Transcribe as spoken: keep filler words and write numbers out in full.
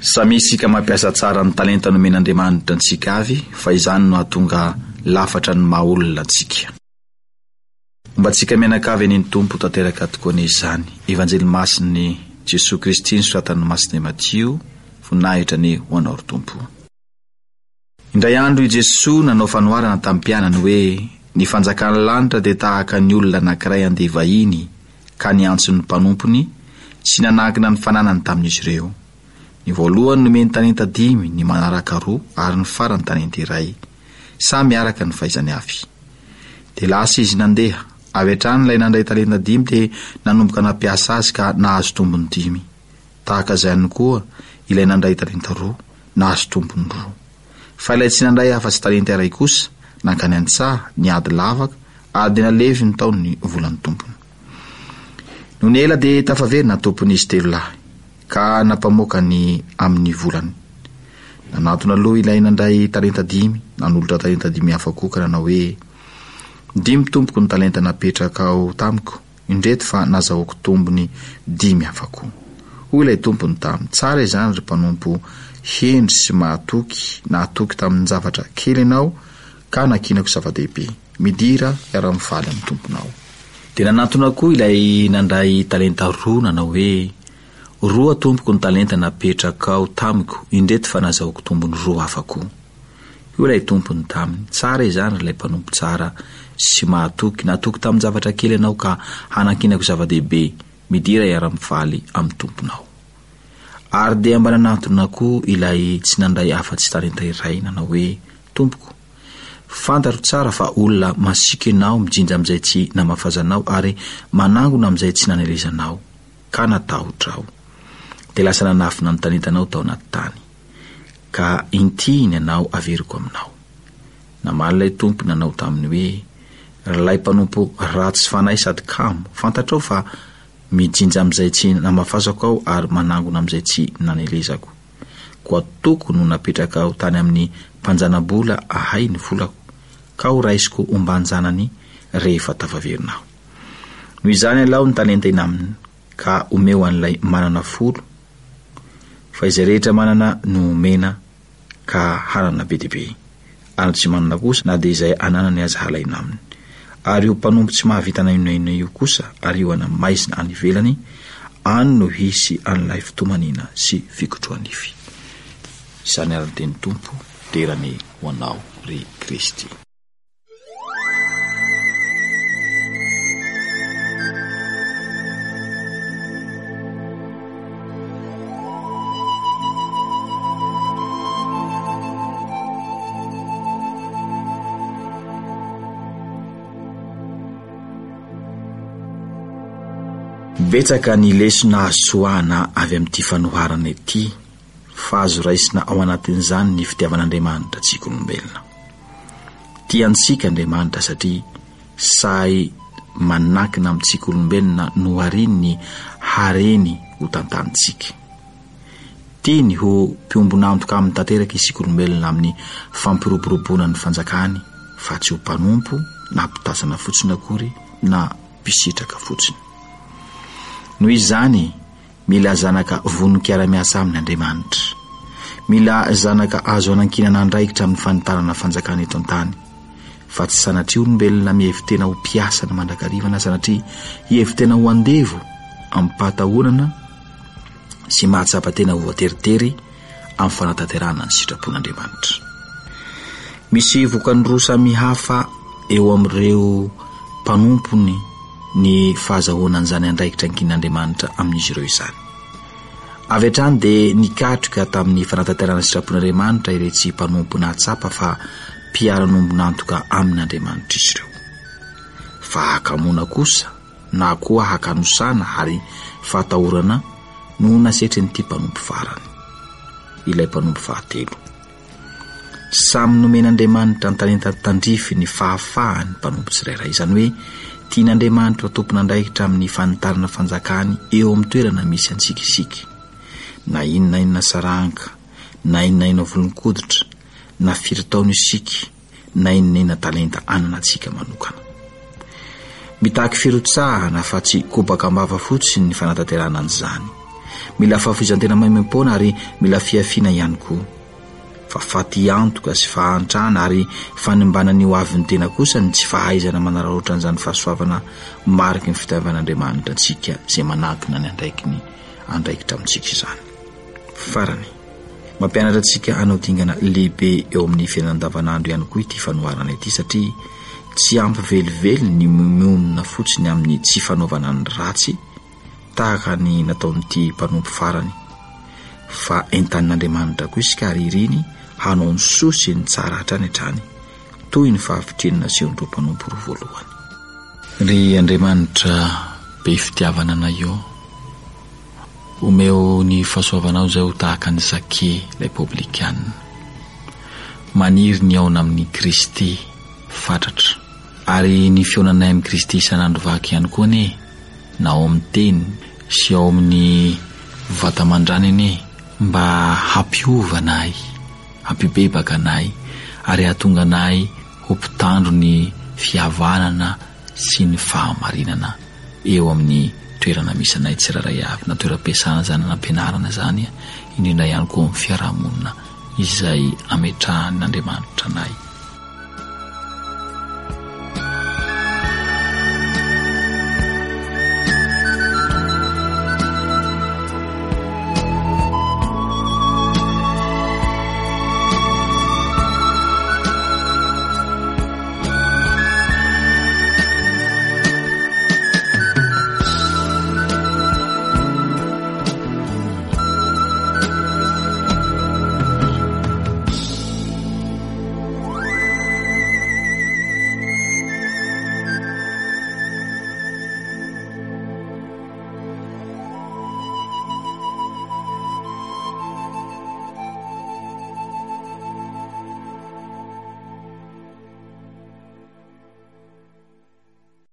Samy isika mampiasa tsara ny talenta nomen'Andriamanitra antsika avy, fa izany no hahatonga lafatra ny maha olona antsika. Mba tsika menakavy ny Tompo tanteraka tokoa n'izany. Evanjely masiny Jesosy Kristy nosoratan'ny masiny Matio, voninahitra ny ho anao ry Tompo. Indray andro i Jesosy nanao fanoharana tamin'ny mpianany hoe ny fanjakan'ny lanitra dia tahaka ny olona anankiray andeha vahiny ka niantso ny mpanompony sy nanankina ny fananany tamin'izy ireo. Ny voalohany nomeny talenta dimy, ny manaraka roa ary ny farany talenta iray, samy araka ny fahaizany avy. Dia lasa izy nandeha, avy hatrany ilay nandray talenta dimy dia nanomboka nampiasa azy ka nahazo tombony dimy. Tahaka izay ihany koa ilay nandray talenta roa nahazo tombony roa. Fa ilay tsy nandray afa-tsy talenta iray kosa nankany an-tsaha, niady lavaka ary dia nalevy ny taony ny volan'ny tompony. Noho ny ela dia tafaverina tompony izy telo lahy ka nampamoaka ny amin'ny volany. Nanatona aloha ilay nandray talenta dimy, nanolotra talenta dimy hafa koa ka nanao hoe dimy tompoko ny talenta napetraka ao tamiko, indreto fa nazahoako tombony dimy hafa koa. Hoy ilay tompony taminy, tsara izany ry mpanompo hendry sy mahatoky, nahatoky tamin'ny zavatra kely ianao ka nakinako zava-dehibe, midira iara-mifaly amin'ny tomponao. Dia nanatona koa ilay nandray talenta roa nanao hoe roa tompoko ny talenta napetraka ao tamiko, indreto fa nazahoako tombony roa hafa koa. Io ilay tompony taminy, tsara izany ilay mpanompo tsara sy mahatoky, nahatoky tamin'ny zavatra kely ianao ka hanakinako zava-dehibe, midira iara-mifaly amin'ny tomponao. Ary dia mba nanatona koa ilay tsy nandray afa-tsy talenta iray nanao hoe tompoko, fantaro tsara fa olona masika ianao mijinja amin'izay tsy namafazanao ary manangona amin'izay tsy nanelezanao ka natahotra ao. Dia lasa nanafina ny talentanao tao anaty tany, ka intiny ianao averiko aminao. Namaly ilay tompo nanao taminy hoe ralay mpanompo ratsy fanahy sady kamo, fantatrao fa mijinja amin'izay tsy namafazako ao ary manangona amin'izay tsy nanelezako. Koa tokony no napetraka ao tany amin'ny mpanjanabola ahay ny volako, ka ho raisiko ombanjanany rehefa tafaverinao. Noho izany alao ny talenta inaminy ka omeo an'ilay manana folo, fa izay rehetra manana no mena ka hanana be dia be, ary tsy manana kosa na dia izay ananany azy halaina aminy. Ary io mpanompo tsy mahavita na inona inona io kosa ary io ana maizina any ivelany, any no hisy an'ilay fitomanina sy fikotroanify. Izany ara-teny Tompo, derany ho anao ry Kristy. Betsaka ny lesona soana avy amin'ity fanoharana ity, fa azo raisina ao anatin'izany ny fitiavan'Andriamanitra antsika olombelona. Tiantsika Andriamanitra satria sahy manakina amintsika olombelona no hariny ny hareny ho tantanitsika. Tiany ho mpiombona antoka amin'ny tanteraka isika olombelona amin'ny fampiroboroboana ny fanjakany, fa tsy ho mpanompo na mpitasana fotsiny akory na mpisitraka fotsiny. Noho izany, mila zanaka vonin-kiara-miasa amin'ny Andriamanitra. Mila zanaka azo anankinana andraikitra amin'ny fanitarana fanjakana eto an-tany. Fa tsy sanatria olombelona mihevitena ho mpiasa ny mandrakarivana, sanatria hihevitena ho andevo amin'ny pahatahonana sy mahatsapa-tena ho voateritery amin'ny fanatanterahana ny sitrapon'Andriamanitra. Misy vokany roa samy hafa eo amin'ireo mpanompony ny fahazahoana an'izany andraikitra ankin'Andriamanitra amin'izy ireo izany. Avy hatrany dia nikatroka tamin'ny fanatanterahana ny sitrapon'Andriamanitra ireo tsy mpanompo nahatsapa fa mpiara-nombona antoka amin'Andriamanitra izy ireo. Fa hakamoana kosa na koa hakanosana ary fahatahorana no nasetry n'ity mpanompo farany, ilay mpanompo fahatelo. Samy nomen'Andriamanitra ny talenta tandrify ny fahafahany mpanompo tsirairay, izany hoe tian'Andriamanitra tompona andraikitra amin'ny fanitarana fanjakany eo amin'ny toerana misy antsika isika, na inona inona saranga, na inona inona volonkoditra, na firy taona isika, na inona inona talenta anana antsika manokana. Mitaky firotsahana fa tsy kobaka ambava fotsiny ny fanatanterahana an'izany, mila fahafizan-tena maimaimpona ary mila fiafiana ihany koa. Fa faty antoka sy fahantrana ary fanimbana ny ho avy ny tena kosa ny tsy fahaizana manararaotra an'izany fahasoavana mariky ny fitiavan'Andriamanitra antsika izay manakina ny andraikiny andraikitra amintsika izany. Farany mampianatra antsika hanao dingana lehibe eo amin'ny fiainana andavanandro ihany koa ity fanoharana ity, satria tsy ampivelively ny mionona fotsiny amin'ny tsy fanaovana ny ratsy tahaka ny nataon'ity mpanompo farany, fa entan'Andriamanitra koa isika ary iriny hanao ny soa sy ny tsara hatrany hatrany toy ny fahavitrenina asehon'ireo mpanompo roa voalohany. Ry Andriamanitra be fitiavana anay eo, omeo ny fahasoavanao izay ho tahaka ny Zake ilay publikanina, maniry ny aona amin'ny Kristy fatratra, ary ny fionanay amin'ny Kristy isan'andro vaky ihany koa ne, na ao amin'ny teny sy ao amin'ny vataman-drany ne, mba hampiovanay, hampibebaka anay ary hahatonga anay ho mpitandro ny fihavanana sy ny fahamarinana eo amin'ny toerana misy anay tsiraray avy, na toeram-piasana zany, na ampianarana zany, indrindra ihany koa amin'ny fiarahamonina izay ametrahan'Andriamanitra anay.